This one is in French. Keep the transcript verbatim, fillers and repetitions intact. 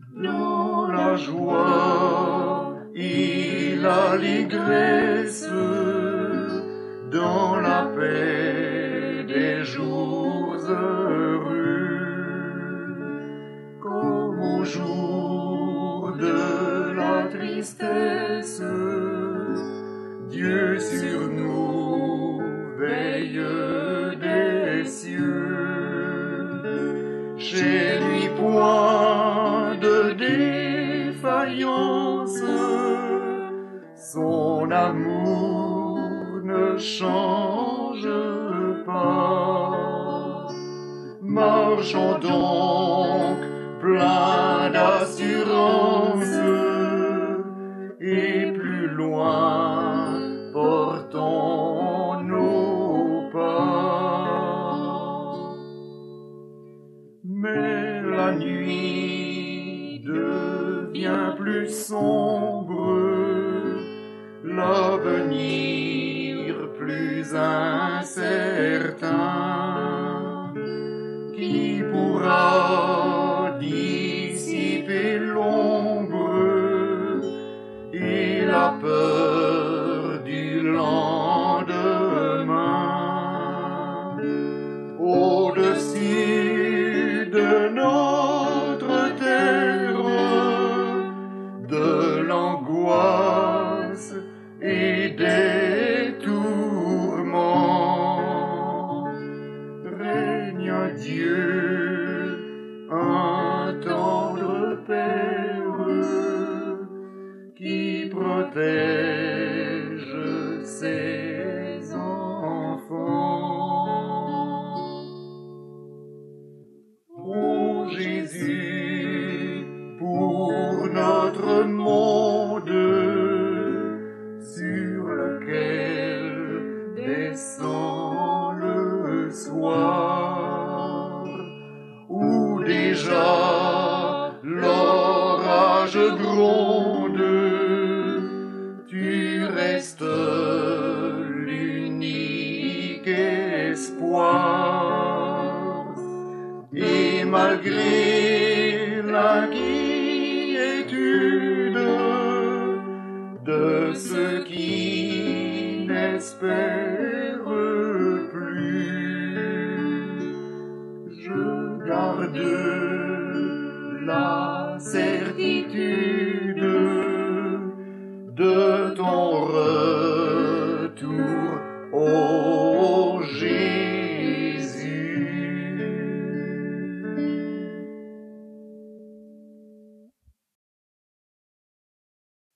Dans la joie et l'allégresse, dans la paix des jours heureux, comme au jour de la tristesse, Dieu sur nous veille des cieux. Chez lui point de défaillance, son amour ne change pas. Marchons donc plein d'assurance, et plus loin portons nos pas. Mais la nuit devient plus sombre, l'avenir plus incertain. Qui pourra dissiper l'ombre et la peur du lendemain? Au-dessus de notre terre, de l'angoisse et des tourments, règne Dieu, un tendre Père, qui protège ses enfants. Ô Jésus, pour notre monde, sur lequel descend le soir, où déjà l'orage gronde, tu restes l'unique espoir. Et malgré l'inquiétude de ceux qui n'espèrent plus, je garde la certitude